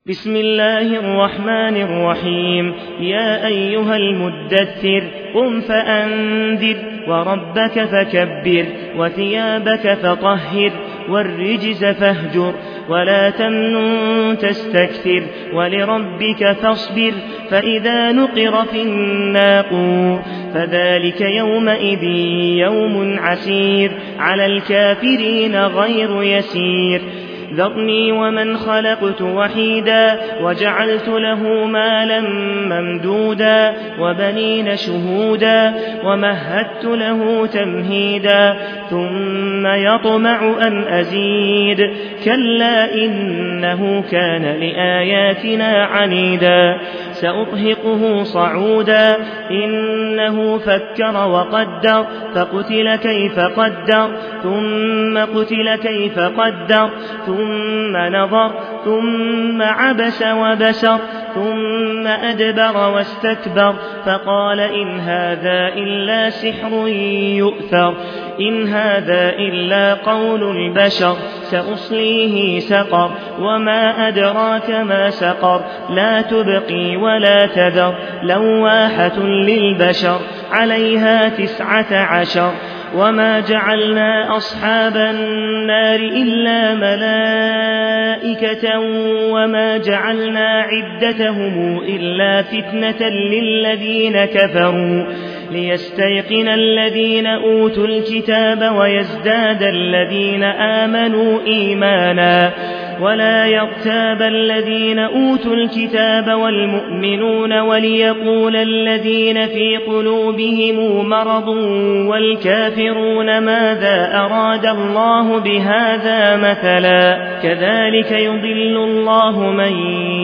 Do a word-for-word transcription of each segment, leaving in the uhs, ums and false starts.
بسم الله الرحمن الرحيم. يا أيها المدثر قم فأنذر وربك فكبر وثيابك فطهر والرجز فاهجر ولا تمنن تستكثر ولربك فاصبر فإذا نقر في الناقور فذلك يومئذ يوم عسير على الكافرين غير يسير. ذرني ومن خلقت وحيدا وجعلت له مالا ممدودا وبنين شهودا ومهدت له تمهيدا ثم يطمع أن أزيد كلا إنه كان لآياتنا عنيدا سأرهقه صعودا إنه فكر وقدر فقتل كيف قدر ثم قتل كيف قدر ثم نظر ثم عبس وبسر ثم أدبر واستكبر فقال إن هذا إلا سحر يؤثر إن هذا إلا قول البشر سأصليه سقر وما أدراك ما سقر لا تبقي ولا تذر لواحة للبشر عليها تسعة عشر. وما جعلنا أصحاب النار إلا ملائكة وما جعلنا عدتهم إلا فتنة للذين كفروا ليستيقن الذين أوتوا الكتاب ويزداد الذين آمنوا إيمانا ولا يرتاب الذين أوتوا الكتاب والمؤمنون وليقول الذين في قلوبهم مرض والكافرون ماذا أراد الله بهذا مثلا كذلك يضل الله من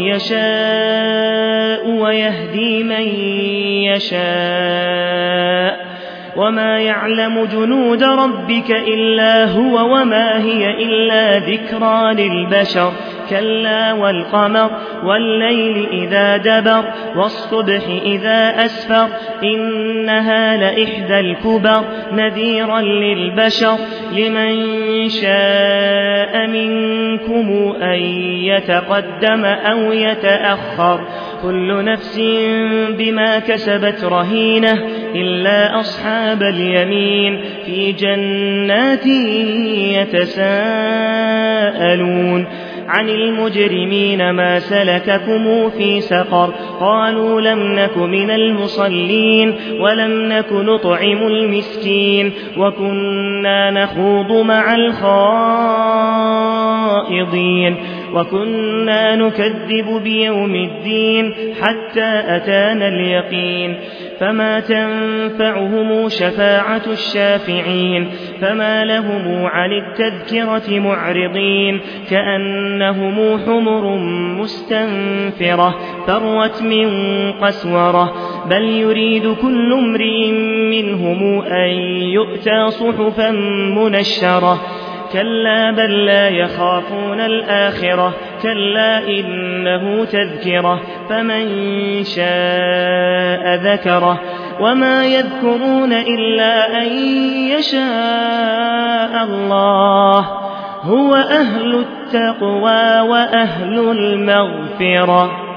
يشاء ويهدي من يشاء وما يعلم جنود ربك إلا هو وما هي إلا ذكرى للبشر كلا والقمر والليل إذا دبر والصبح إذا أسفر إنها لإحدى الكبر نذيرا للبشر لمن شاء منكم أن يتقدم أو يتأخر كل نفس بما كسبت رهينة إلا أصحاب اليمين في جنات يتساءلون عن المجرمين ما سلككم في سقر قالوا لم نك من المصلين ولم نك نطعم المسكين وكنا نخوض مع الخائضين وكنا نكذب بيوم الدين حتى أتانا اليقين فما تنفعهم شفاعة الشافعين فما لهم عن التذكرة معرضين كأنهم حمر مستنفرة فروت من قسورة بل يريد كل امرئ منهم أن يؤتى صحفا منشرة كلا بل لا يخافون الآخرة كلا إنه تذكرة فمن شاء ذكره وما يذكرون إلا أن يشاء الله هو أهل التقوى وأهل المغفرة.